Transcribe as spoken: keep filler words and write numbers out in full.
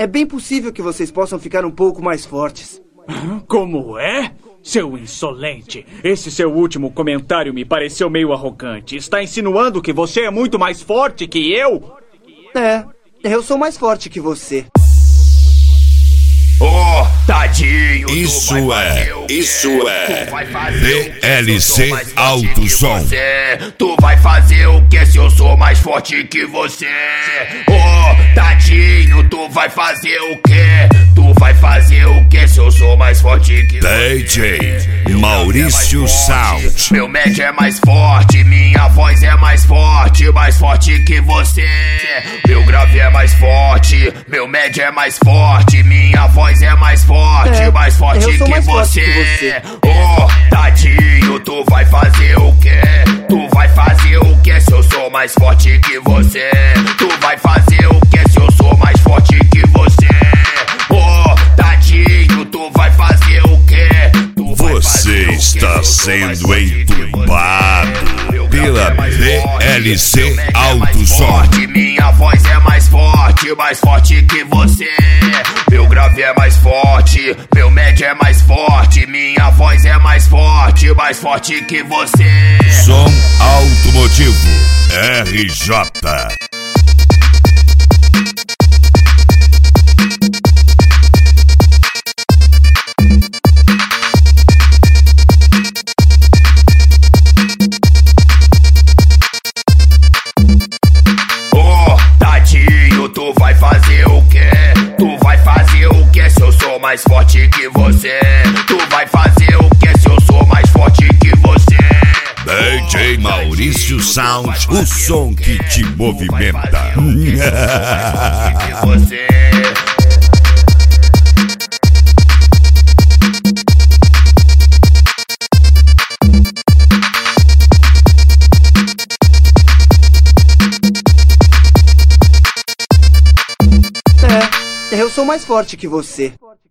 é bem possível que vocês possam ficar um pouco mais fortes. Como é? Seu insolente, esse seu último comentário me pareceu meio arrogante. Está insinuando que você é muito mais forte que eu? É, eu sou mais forte que você. Oh, tadinho, isso é, isso é D L C Alto Som. Tu vai fazer o que se eu sou mais forte que você? Oh, tadinho, tu vai fazer o que? Tu vai fazer o que se eu sou mais forte que você? D J Maurício Sound. Meu médio é mais forte, minha voz é mais forte, mais forte que você. Meu grave é mais forte, meu médio é mais forte, minha voz é mais forte, é, mais forte, que, mais você. forte que você. Oh, tadinho, tu vai fazer o quê? Tu vai fazer o que se eu sou mais forte que você? Tu vai fazer o que se eu sou mais forte que você? Oh, tadinho, tu vai fazer o quê? Tu você está sendo entubado pela D L C Alto Som. Minha voz é mais forte, mais forte que você. Meu grave é mais forte, meu médio é mais forte, minha voz é mais forte, mais forte que você. Som automotivo R J. Tu vai fazer o quê? Tu vai fazer o que se eu sou mais forte que você? Tu vai fazer o que se eu sou mais forte que você? D J Maurício Sound, o som que te movimenta. Você. Eu sou mais forte que você.